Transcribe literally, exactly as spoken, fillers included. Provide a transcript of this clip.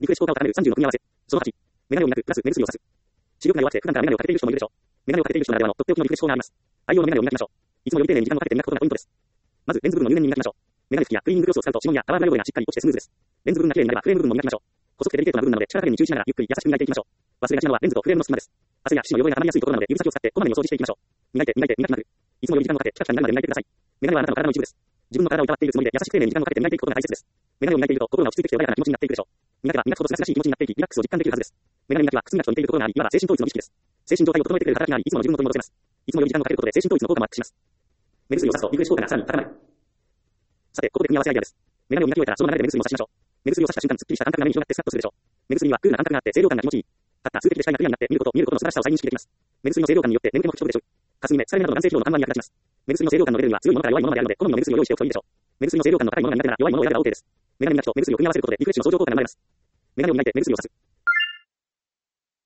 リフレッシュ効果を高めるさんじゅうの組み合わせ。そのはち、メガネを磨くプラス目薬をさす。視力が弱くて普段からメガネをかけている人もいるでしょう。メガネをかけている人ならではのとっておきのリフレッシュ法があります。愛用のメガネを磨きましょう。いつもより丁寧に時間をかけて磨くことがポイントです。まず、レンズ部分の入念に磨きましょう。メガネ拭きやクリーニングクロスを使うと指紋やタワー裏汚れがしっかり落ちてスムーズです。レンズ部分が綺麗になればフレーム部分も磨きましょう。細くてデリケートな部分なので力加減に注意しながらゆっくり優しく磨いていきましょう。忘れがちなのはレンズとフレームの隙間です。汗や皮脂の汚れが溜まりやすいところなので指先を使ってこまめにお掃除していきましょう。磨いて磨いて磨きまくる。いつもより時間をかけてピカピカになるまで磨いてください。メガネはあなたの体の一部です。自分の体をいたわっているつもりで優しく丁寧に時間をかけて磨いていくことが大切です。メガネを磨いていると心が落ち着いてきて穏やかな気持ちになっていくでしょう。磨けば磨くほどすがすがしい気持ちになっていきリラックスを実感できるはずです。メガネ磨きは靴磨きと似ているところがあり、いわば精神統一の儀式です。精神状態を整えてくれる働きがあり、いつもの自分を取り戻せます。いつもより時間をかけることで精神統一の効果もアップします。目薬をさすとリフレッシュ効果がさらに高まる。さて、ここで組み合わせアイデアです。メガネを磨き終えたらその流れで目薬をさしましょう。目薬をさした瞬間すっきりした感覚が目に広がってスカッとするでしょう。目薬にはクールな感覚があって清涼感が気持ちいい。たった数滴で視界がクリアになって見ること、見ることの素晴らしさを再認識できます。目薬の清涼感によって眠気も吹き飛ぶでしょう。霞目、疲れ目などの眼性疲労の緩和に役立ちます。目薬の清涼感のレベルには強いものから弱いものまであるので、好みの目薬を用意しておくといいでしょう。目薬の清涼感の高いものが苦手なら弱いものを選べば OK です。メガネ磨きと目薬を組み合わせることでリフレッシュの相乗効果が生まれます。メガネを磨いて目薬をさす。